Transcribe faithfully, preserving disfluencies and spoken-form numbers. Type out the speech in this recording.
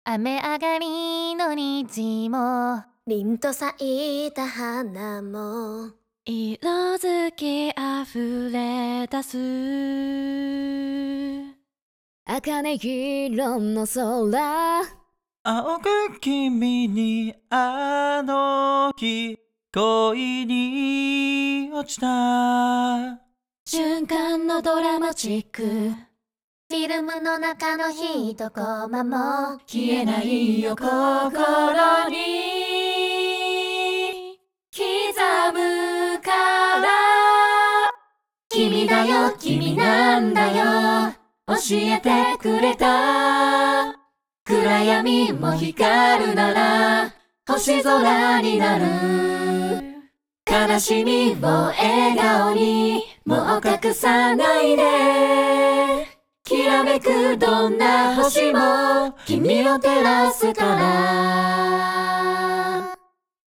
雨上がりの虹も凛と咲いた花も色づきあふれ出す茜色の空青く君にあの日恋に落ちた瞬間のドラマチックフィルムの中の一コマも消えないよ心に刻むから君だよ君なんだよ教えてくれた暗闇も光るなら星空になる悲しみを笑顔にもう隠さないできらめくどんな星も君を照らすから